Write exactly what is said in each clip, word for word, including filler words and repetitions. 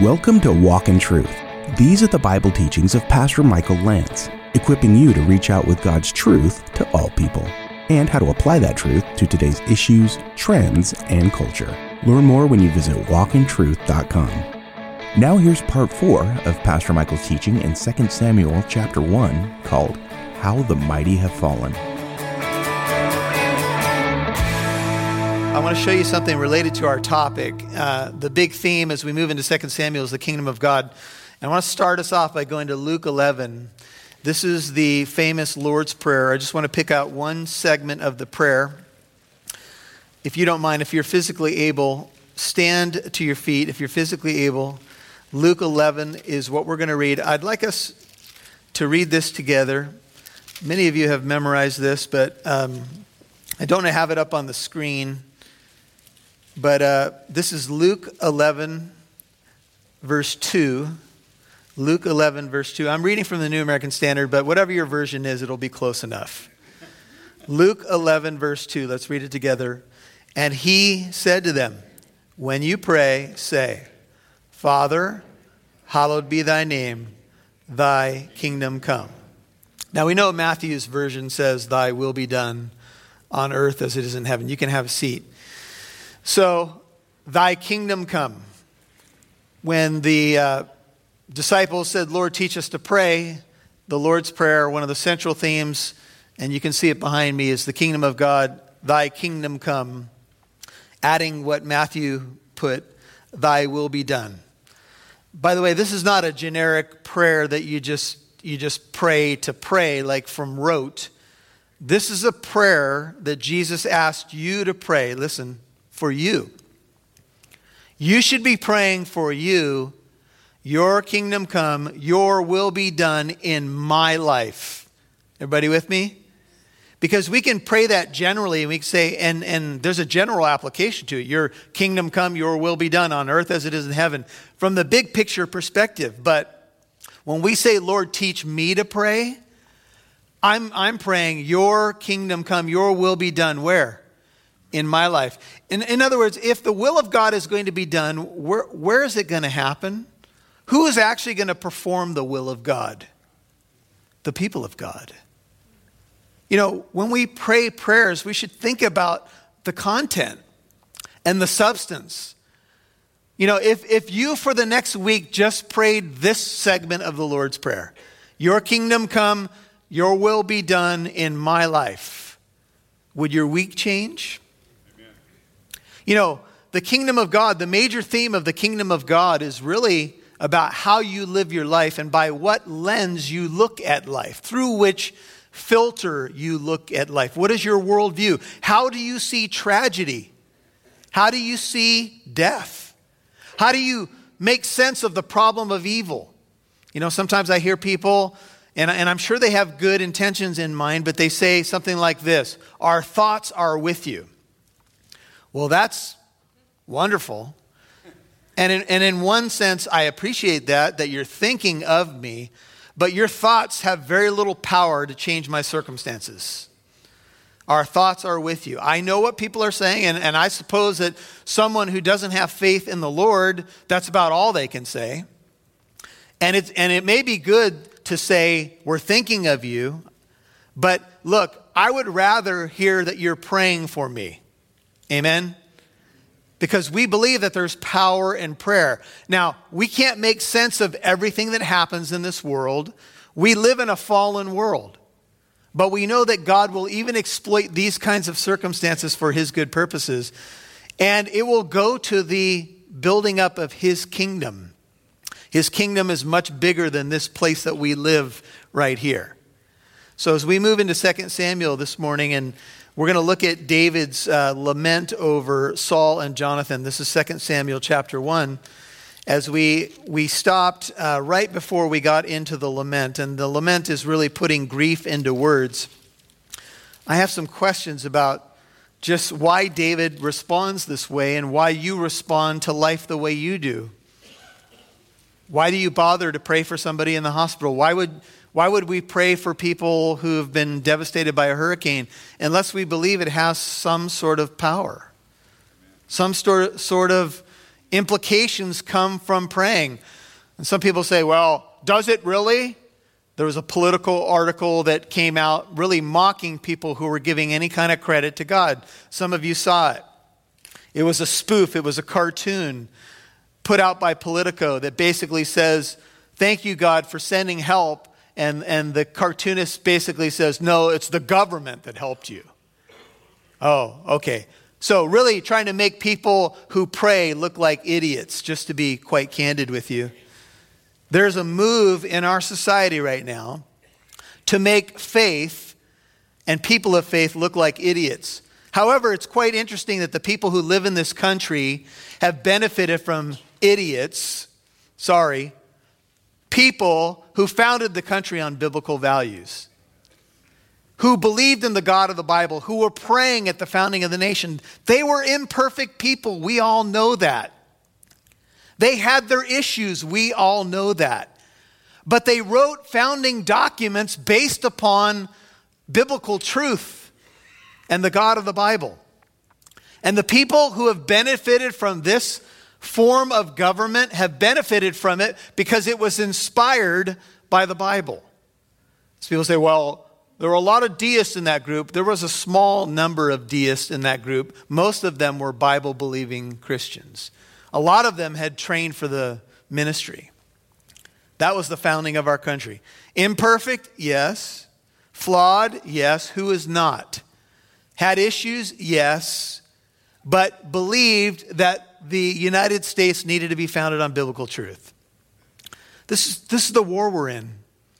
Welcome to Walk in Truth. These are the Bible teachings of Pastor Michael Lance, equipping you to reach out with God's truth to all people, and how to apply that truth to today's issues, trends, and culture. Learn more when you visit walk in truth dot com. Now here's part four of Pastor Michael's teaching in Second Samuel chapter one, called How the Mighty Have Fallen. I want to show you something related to our topic. Uh, the big theme as we move into Second Samuel is the kingdom of God. And I want to start us off by going to Luke eleven. This is the famous Lord's Prayer. I just want to pick out one segment of the prayer. If you don't mind, if you're physically able, stand to your feet. If you're physically able, Luke eleven is what we're going to read. I'd like us to read this together. Many of you have memorized this, but um, I don't have it up on the screen. But uh, this is Luke eleven, verse two. Luke eleven, verse two. I'm reading from the New American Standard, but whatever your version is, it'll be close enough. Luke eleven, verse two. Let's read it together. And he said to them, when you pray, say, Father, hallowed be thy name, thy kingdom come. Now we know Matthew's version says, thy will be done on earth as it is in heaven. You can have a seat. So, thy kingdom come. When the uh, disciples said, Lord, teach us to pray, the Lord's Prayer, one of the central themes, and you can see it behind me, is the kingdom of God, thy kingdom come. Adding what Matthew put, thy will be done. By the way, this is not a generic prayer that you just you just pray to pray like from rote. This is a prayer that Jesus asked you to pray. Listen, for you. You should be praying for you, your kingdom come, your will be done in my life. Everybody with me? Because we can pray that generally, and we can say, and, and there's a general application to it. Your kingdom come, your will be done on earth as it is in heaven, from the big picture perspective. But when we say, Lord, teach me to pray, I'm, I'm praying, your kingdom come, your will be done where? In my life. In, in other words, if the will of God is going to be done, where, where is it going to happen? Who is actually going to perform the will of God? The people of God. You know, when we pray prayers, we should think about the content and the substance. You know, if, if you for the next week just prayed this segment of the Lord's Prayer, your kingdom come, your will be done in my life, would your week change? Amen. You know, the kingdom of God, the major theme of the kingdom of God is really about how you live your life and by what lens you look at life, through which filter you look at life. What is your worldview? How do you see tragedy? How do you see death? How do you make sense of the problem of evil? You know, sometimes I hear people, and, and I'm sure they have good intentions in mind, but they say something like this, our thoughts are with you. Well, that's wonderful. And in, and in one sense, I appreciate that, that you're thinking of me, but your thoughts have very little power to change my circumstances. Our thoughts are with you. I know what people are saying, and, and I suppose that someone who doesn't have faith in the Lord, that's about all they can say. And it's and it may be good to say, we're thinking of you, but look, I would rather hear that you're praying for me. Amen? Because we believe that there's power in prayer. Now, we can't make sense of everything that happens in this world. We live in a fallen world. But we know that God will even exploit these kinds of circumstances for his good purposes. And it will go to the building up of his kingdom. His kingdom is much bigger than this place that we live right here. So as we move into Second Samuel this morning, and we're going to look at David's uh, lament over Saul and Jonathan. This is Second Samuel chapter one. As we we stopped uh, right before we got into the lament, and the lament is really putting grief into words. I have some questions about just why David responds this way and why you respond to life the way you do. Why do you bother to pray for somebody in the hospital? Why would Why would we pray for people who have been devastated by a hurricane unless we believe it has some sort of power, some sort sort of Implications come from praying. And some people say, well, does it really? There was a political article that came out really mocking people who were giving any kind of credit to God. Some of you saw it. It was a spoof. It was a cartoon put out by Politico that basically says, thank you, God, for sending help. And, and the cartoonist basically says, no, it's the government that helped you. Oh, okay. So really trying to make people who pray look like idiots, just to be quite candid with you. There's a move in our society right now to make faith and people of faith look like idiots. However, it's quite interesting that the people who live in this country have benefited from idiots, sorry, people who founded the country on biblical values, who believed in the God of the Bible, who were praying at the founding of the nation. They were imperfect people. We all know that. They had their issues. We all know that. But they wrote founding documents based upon biblical truth and the God of the Bible. And the people who have benefited from this form of government have benefited from it because it was inspired by the Bible. So people say, well, there were a lot of deists in that group. There was a small number of deists in that group. Most of them were Bible-believing Christians. A lot of them had trained for the ministry. That was the founding of our country. Imperfect? Yes. Flawed? Yes. Who is not? Had issues? Yes. But believed that the United States needed to be founded on biblical truth. This is, this is the war we're in.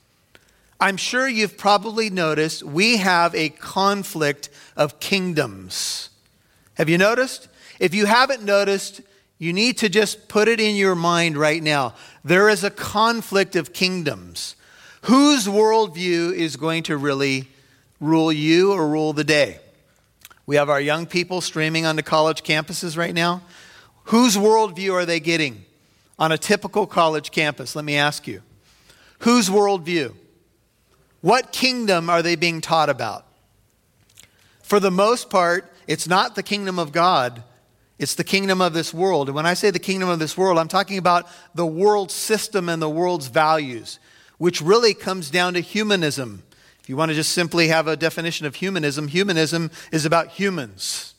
I'm sure you've probably noticed we have a conflict of kingdoms. Have you noticed? If you haven't noticed, you need to just put it in your mind right now. There is a conflict of kingdoms. Whose worldview is going to really rule you or rule the day? We have our young people streaming onto college campuses right now. Whose worldview are they getting on a typical college campus? Let me ask you. Whose worldview? What kingdom are they being taught about? For the most part, it's not the kingdom of God. It's the kingdom of this world. And when I say the kingdom of this world, I'm talking about the world system and the world's values, which really comes down to humanism. If you want to just simply have a definition of humanism, humanism is about humans.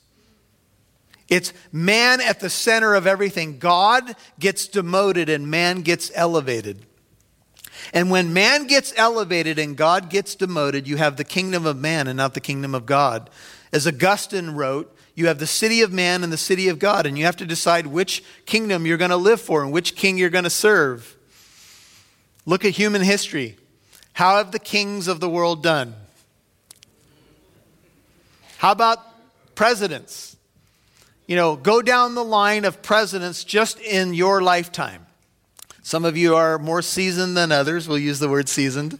It's man at the center of everything. God gets demoted and man gets elevated. And when man gets elevated and God gets demoted, you have the kingdom of man and not the kingdom of God. As Augustine wrote, you have the city of man and the city of God, and you have to decide which kingdom you're going to live for and which king you're going to serve. Look at human history. How have the kings of the world done? How about presidents? You know, go down the line of presidents just in your lifetime. Some of you are more seasoned than others. We'll use the word seasoned.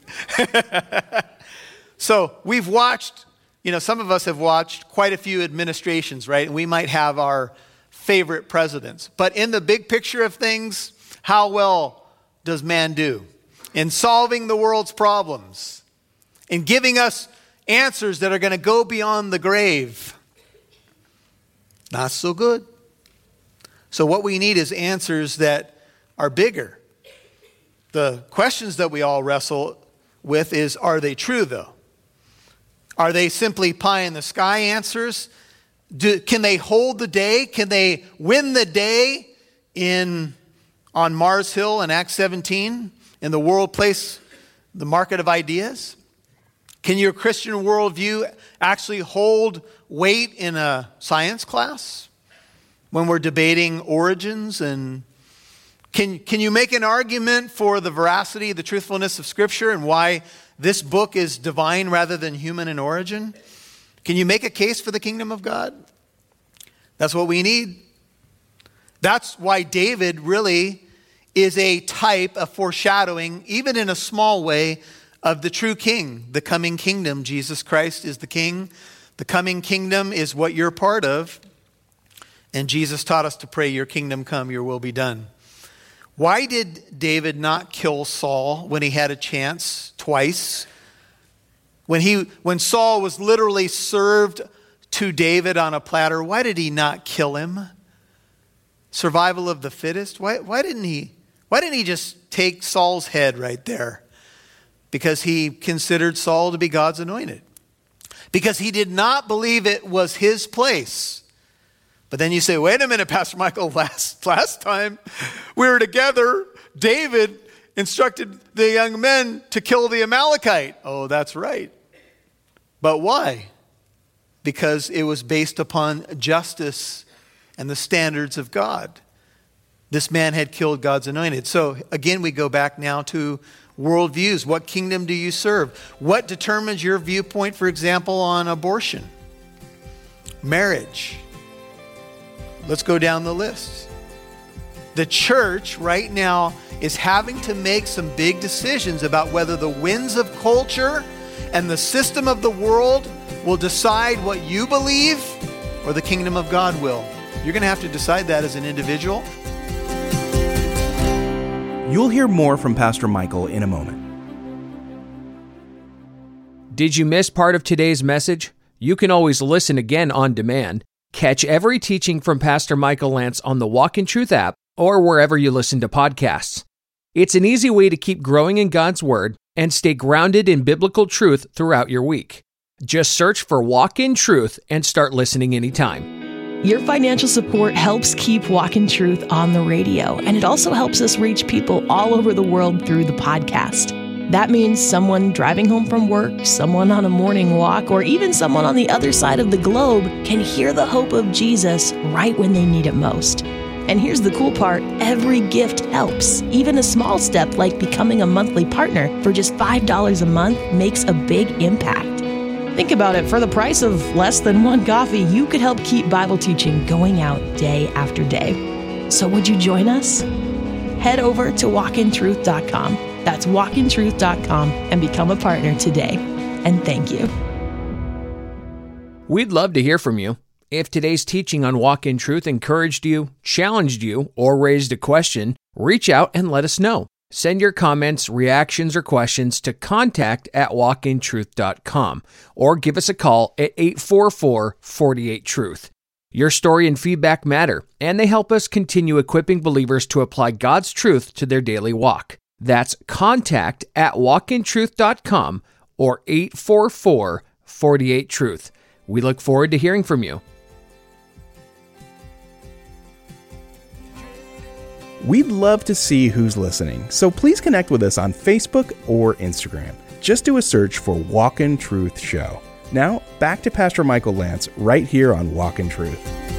So we've watched, you know, some of us have watched quite a few administrations, right? And we might have our favorite presidents. But in the big picture of things, how well does man do in solving the world's problems, in giving us answers that are going to go beyond the grave? Not so good. So what we need is answers that are bigger. The questions that we all wrestle with is, are they true though? Are they simply pie in the sky answers? Do, can they hold the day? Can they win the day in on Mars Hill in Acts seventeen in the world place, the market of ideas? Can your Christian worldview actually hold weight in a science class when we're debating origins? And can, can you make an argument for the veracity, the truthfulness of Scripture and why this book is divine rather than human in origin? Can you make a case for the kingdom of God? That's what we need. That's why David really is a type, a foreshadowing, even in a small way, of the true king, the coming kingdom. Jesus Christ is the king. The coming kingdom is what you're part of. And Jesus taught us to pray, your kingdom come, your will be done. Why did David not kill Saul when he had a chance twice? When he, when Saul was literally served to David on a platter, why did he not kill him? Survival of the fittest? Why, why didn't he, why didn't he just take Saul's head right there? Because he considered Saul to be God's anointed. Because he did not believe it was his place. But then you say, wait a minute, Pastor Michael, last, last time we were together, David instructed the young men to kill the Amalekite. Oh, that's right. But why? Because it was based upon justice and the standards of God. This man had killed God's anointed. So again, we go back now to worldviews. What kingdom do you serve? What determines your viewpoint, for example, on abortion? Marriage. Let's go down the list. The church right now is having to make some big decisions about whether the winds of culture and the system of the world will decide what you believe or the kingdom of God will. You're going to have to decide that as an individual. You'll hear more from Pastor Michael in a moment. Did you miss part of today's message? You can always listen again on demand. Catch every teaching from Pastor Michael Lantz on the Walk in Truth app or wherever you listen to podcasts. It's an easy way to keep growing in God's Word and stay grounded in biblical truth throughout your week. Just search for Walk in Truth and start listening anytime. Your financial support helps keep Walk in Truth on the radio, and it also helps us reach people all over the world through the podcast. That means someone driving home from work, someone on a morning walk, or even someone on the other side of the globe can hear the hope of Jesus right when they need it most. And here's the cool part, every gift helps. Even a small step like becoming a monthly partner for just five dollars a month makes a big impact. Think about it, for the price of less than one coffee, you could help keep Bible teaching going out day after day. So would you join us? Head over to walk in truth dot com. That's walk in truth dot com and become a partner today. And thank you. We'd love to hear from you. If today's teaching on Walk in Truth encouraged you, challenged you, or raised a question, reach out and let us know. Send your comments, reactions, or questions to contact at walk in truth dot com or give us a call at eight four four, four eight, truth. Your story and feedback matter, and they help us continue equipping believers to apply God's truth to their daily walk. That's contact at walk in truth dot com or eight four four, four eight, truth. We look forward to hearing from you. We'd love to see who's listening, so please connect with us on Facebook or Instagram. Just do a search for Walk in Truth Show. Now, back to Pastor Michael Lantz right here on Walk in Truth.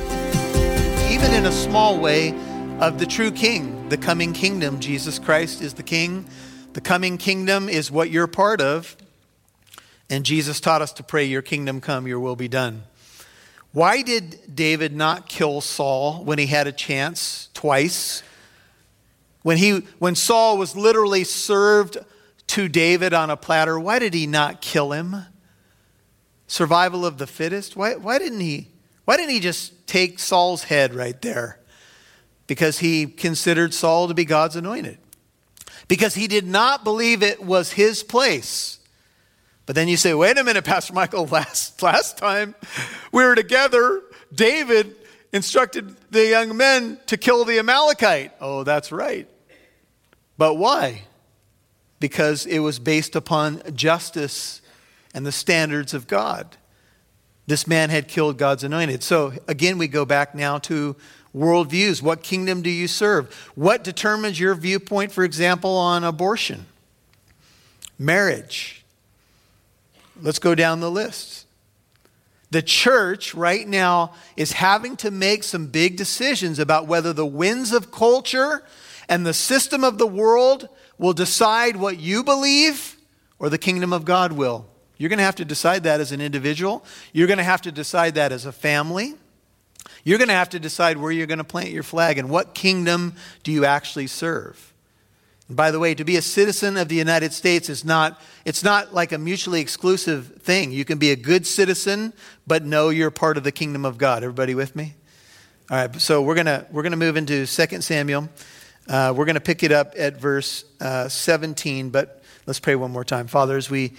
Even in a small way, of the true king, the coming kingdom. Jesus Christ is the king. The coming kingdom is what you're part of. And Jesus taught us to pray, your kingdom come, your will be done. Why did David not kill Saul when he had a chance twice? When he, when Saul was literally served to David on a platter, why did he not kill him? Survival of the fittest? Why, why didn't he, why didn't he just take Saul's head right there? Because he considered Saul to be God's anointed. Because he did not believe it was his place. But then you say, wait a minute, Pastor Michael, last, last time we were together, David instructed the young men to kill the Amalekite. Oh, that's right. But why? Because it was based upon justice and the standards of God. This man had killed God's anointed. So again, we go back now to worldviews. What kingdom do you serve? What determines your viewpoint, for example, on abortion? Marriage. Let's go down the list. The church right now is having to make some big decisions about whether the winds of culture and the system of the world will decide what you believe or the kingdom of God will. You're going to have to decide that as an individual. You're going to have to decide that as a family. You're going to have to decide where you're going to plant your flag and what kingdom do you actually serve. And by the way, to be a citizen of the United States is not, it's not like a mutually exclusive thing. You can be a good citizen, but know you're part of the kingdom of God. Everybody with me? All right, so we're going to, we're going to move into Second Samuel. Uh, we're going to pick it up at verse uh, seventeen, but let's pray one more time. Father, as we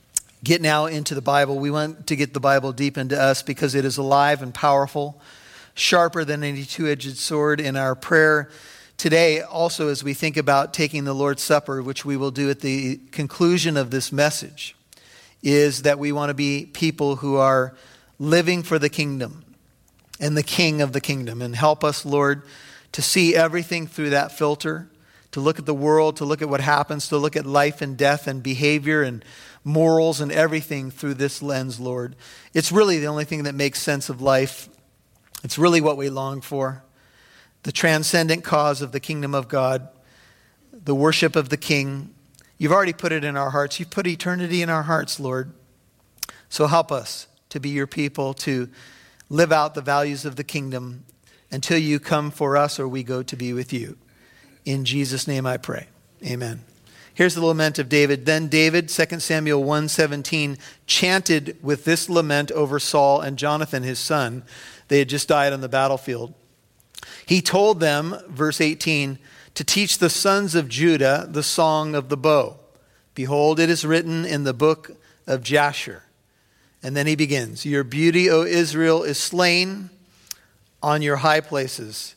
get now into the Bible, we want to get the Bible deep into us because it is alive and powerful. sharper than any two-edged sword. In our prayer today, also as we think about taking the Lord's Supper, which we will do at the conclusion of this message, is that we want to be people who are living for the kingdom and the King of the kingdom. And help us, Lord, to see everything through that filter, to look at the world, to look at what happens, to look at life and death and behavior and morals and everything through this lens, Lord. It's really the only thing that makes sense of life. It's really what we long for. The transcendent cause of the kingdom of God, the worship of the King. You've already put it in our hearts. You've put eternity in our hearts, Lord. So help us to be your people, to live out the values of the kingdom until you come for us or we go to be with you. In Jesus' name I pray. Amen. Here's the lament of David. Then David, Second Samuel one seventeen, chanted with this lament over Saul and Jonathan, his son. They had just died on the battlefield. He told them, verse eighteen, to teach the sons of Judah the song of the bow. Behold, it is written in the book of Jasher. And then he begins, your beauty, O Israel, is slain on your high places.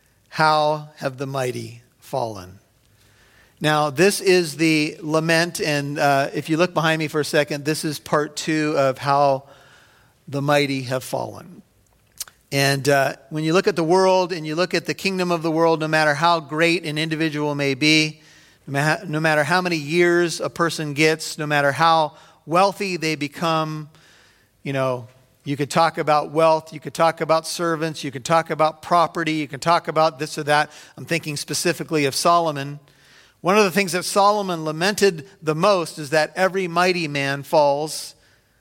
How have the mighty fallen? Now, this is the lament, and uh, if you look behind me for a second, this is part two of how the mighty have fallen. And uh, when you look at the world and you look at the kingdom of the world, no matter how great an individual may be, no matter how many years a person gets, no matter how wealthy they become, you know, you could talk about wealth, you could talk about servants, you could talk about property, you can talk about this or that. I'm thinking specifically of Solomon. One of the things that Solomon lamented the most is that every mighty man falls.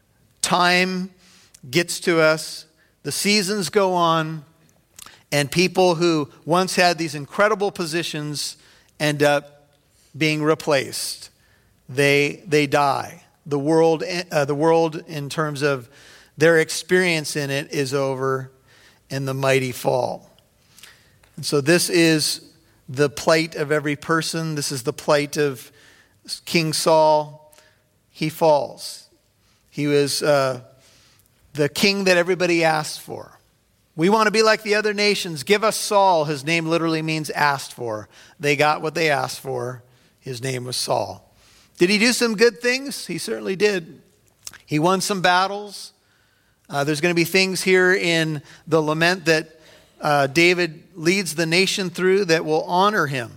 Time gets to us. The seasons go on. And people who once had these incredible positions end up being replaced. They they die. The world, uh, the world in terms of their experience in it is over, and the mighty fall. And so this is the plight of every person. This is the plight of King Saul. He falls. He was uh, the king that everybody asked for. We want to be like the other nations. Give us Saul. His name literally means asked for. They got what they asked for. His name was Saul. Did he do some good things? He certainly did. He won some battles. Uh, there's going to be things here in the lament that uh, David leads the nation through that will honor him.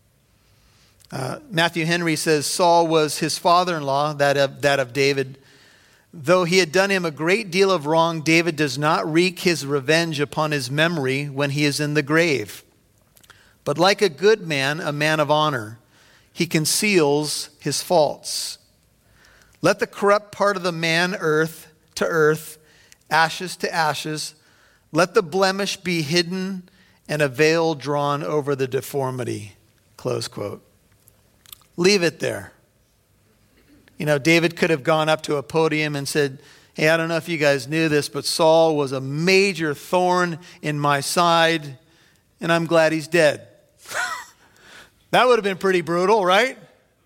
Uh, Matthew Henry says Saul was his father-in-law, that of, that of David. Though he had done him a great deal of wrong, David does not wreak his revenge upon his memory when he is in the grave. But like a good man, a man of honor, he conceals his faults. Let the corrupt part of the man earth to earth, ashes to ashes. Let the blemish be hidden and a veil drawn over the deformity. Close quote. Leave it there. You know, David could have gone up to a podium and said, hey, I don't know if you guys knew this, but Saul was a major thorn in my side, and I'm glad he's dead. That would have been pretty brutal, right?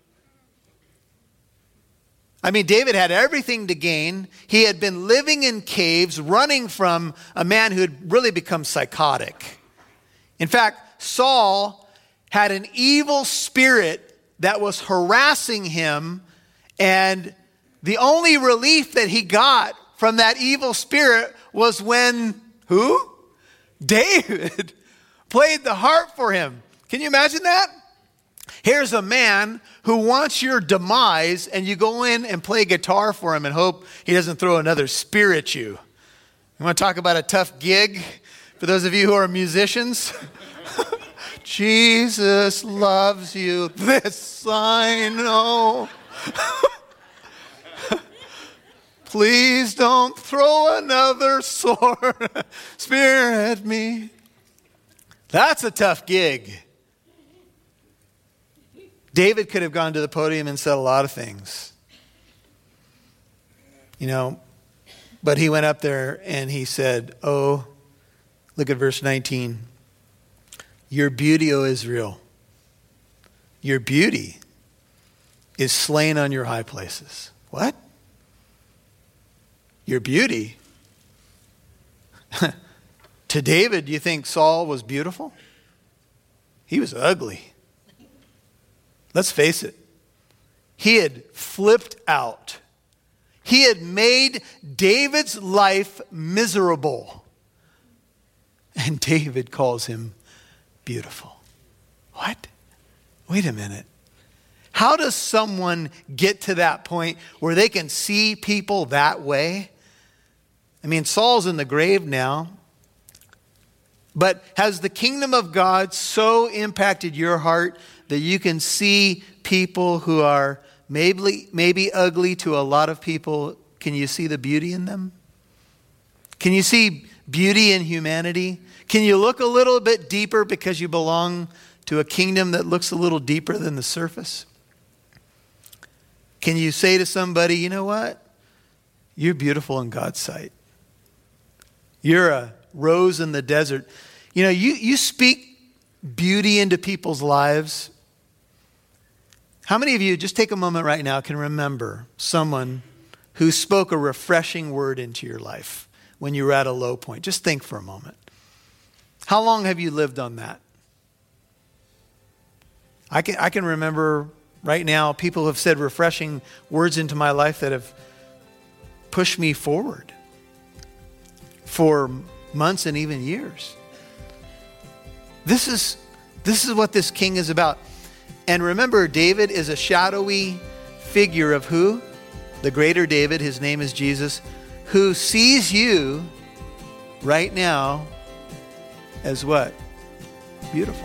I mean, David had everything to gain. He had been living in caves, running from a man who had really become psychotic. In fact, Saul had an evil spirit that was harassing him, and the only relief that he got from that evil spirit was when, who? David played the harp for him. Can you imagine that? Here's a man who wants your demise, and you go in and play guitar for him and hope he doesn't throw another spear at you. You want to talk about a tough gig for those of you who are musicians? Jesus loves you, this I know. Please don't throw another sword, spear at me. That's a tough gig. David could have gone to the podium and said a lot of things. You know, but he went up there and he said, oh, look at verse nineteen. Your beauty, O Israel, your beauty is slain on your high places. What? Your beauty? To David, do you think Saul was beautiful? He was ugly. Let's face it. He had flipped out. He had made David's life miserable. And David calls him beautiful. What? Wait a minute. How does someone get to that point where they can see people that way? I mean, Saul's in the grave now. But has the kingdom of God so impacted your heart that you can see people who are maybe, maybe ugly to a lot of people? Can you see the beauty in them? Can you see beauty in humanity? Can you look a little bit deeper because you belong to a kingdom that looks a little deeper than the surface? Can you say to somebody, you know what? You're beautiful in God's sight. You're a rose in the desert. You know, you, you speak beauty into people's lives. How many of you, just take a moment right now, can remember someone who spoke a refreshing word into your life when you were at a low point? Just think for a moment. How long have you lived on that? I can, I can remember right now people have said refreshing words into my life that have pushed me forward for months and even years. This is, this is what this king is about. And remember, David is a shadowy figure of who? The greater David, his name is Jesus, who sees you right now as what? Beautiful.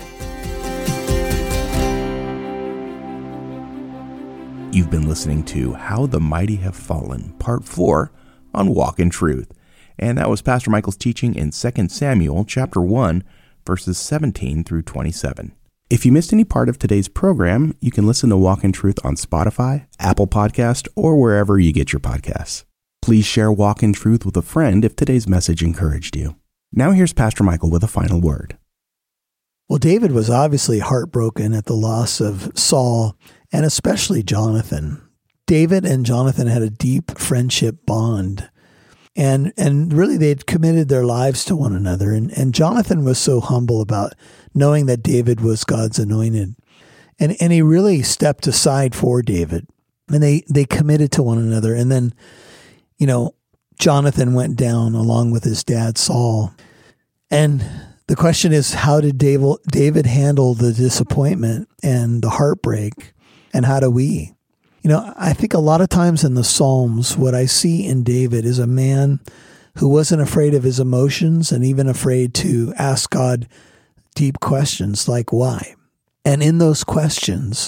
You've been listening to How the Mighty Have Fallen, Part four on Walk in Truth. And that was Pastor Michael's teaching in Second Samuel chapter one, verses seventeen through twenty-seven. If you missed any part of today's program, you can listen to Walk in Truth on Spotify, Apple Podcast, or wherever you get your podcasts. Please share Walk in Truth with a friend if today's message encouraged you. Now here's Pastor Michael with a final word. Well, David was obviously heartbroken at the loss of Saul and especially Jonathan. David and Jonathan had a deep friendship bond. And and really, they'd committed their lives to one another. And, and Jonathan was so humble about knowing that David was God's anointed. And and he really stepped aside for David. And they, they committed to one another. And then, you know, Jonathan went down along with his dad, Saul. And the question is, how did David, David handle the disappointment and the heartbreak? And how do we? You know, I think a lot of times in the Psalms, what I see in David is a man who wasn't afraid of his emotions and even afraid to ask God deep questions like why. And in those questions,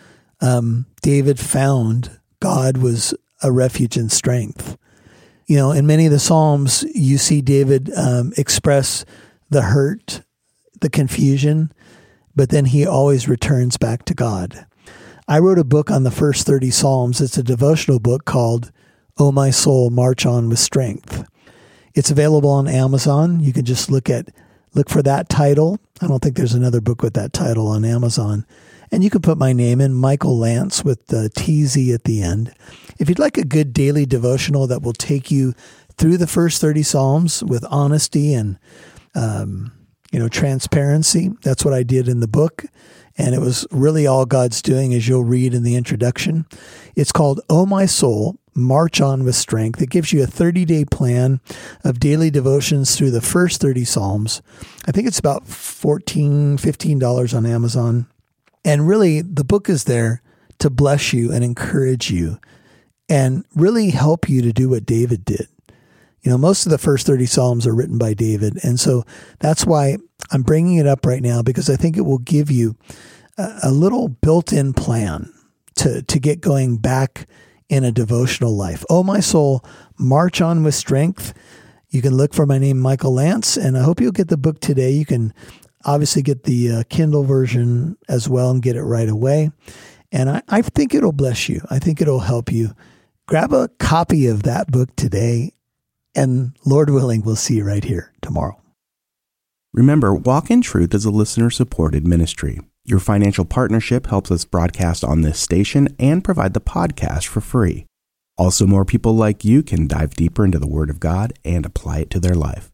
um, David found God was a refuge and strength. You know, in many of the Psalms, you see David um, express the hurt, the confusion, but then he always returns back to God. I wrote a book on the first thirty Psalms. It's a devotional book called, Oh My Soul, March On With Strength. It's available on Amazon. You can just look at look for that title. I don't think there's another book with that title on Amazon. And you can put my name in, Michael Lance, with the T Z at the end. If you'd like a good daily devotional that will take you through the first thirty Psalms with honesty and um, you know, transparency, that's what I did in the book. And it was really all God's doing, as you'll read in the introduction. It's called Oh My Soul, March On With Strength. It gives you a thirty-day plan of daily devotions through the first thirty Psalms. I think it's about fourteen dollars, fifteen dollars on Amazon. And really, the book is there to bless you and encourage you and really help you to do what David did. You know, most of the first thirty Psalms are written by David. And so that's why I'm bringing it up right now, because I think it will give you a, a little built-in plan to, to get going back in a devotional life. Oh, my soul, march on with strength. You can look for my name, Michael Lance, and I hope you'll get the book today. You can obviously get the uh, Kindle version as well and get it right away. And I, I think it'll bless you. I think it'll help you. Grab a copy of that book today. And Lord willing, we'll see you right here tomorrow. Remember, Walk in Truth is a listener-supported ministry. Your financial partnership helps us broadcast on this station and provide the podcast for free. Also, more people like you can dive deeper into the Word of God and apply it to their life.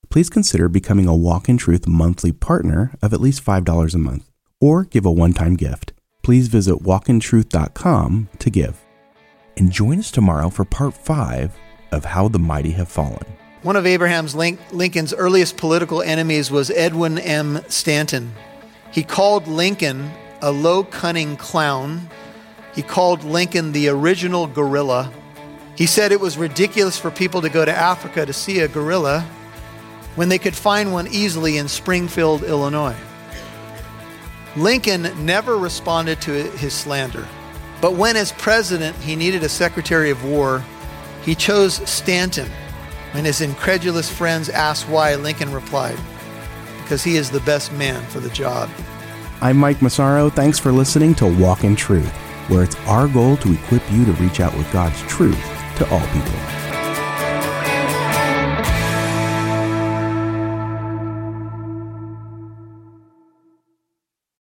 please consider becoming a Walk in Truth monthly partner of at least five dollars a month, or give a one-time gift. Please visit walk in truth dot com to give. And join us tomorrow for part five of How the Mighty Have Fallen. One of Abraham Lincoln's earliest political enemies was Edwin M. Stanton. He called Lincoln a low, cunning clown. He called Lincoln the original gorilla. He said it was ridiculous for people to go to Africa to see a gorilla when they could find one easily in Springfield, Illinois. Lincoln never responded to his slander. But when, as president, he needed a Secretary of War, he chose Stanton. When his incredulous friends asked why, Lincoln replied, "Because he is the best man for the job." I'm Mike Massaro. Thanks for listening to Walk in Truth, where it's our goal to equip you to reach out with God's truth to all people.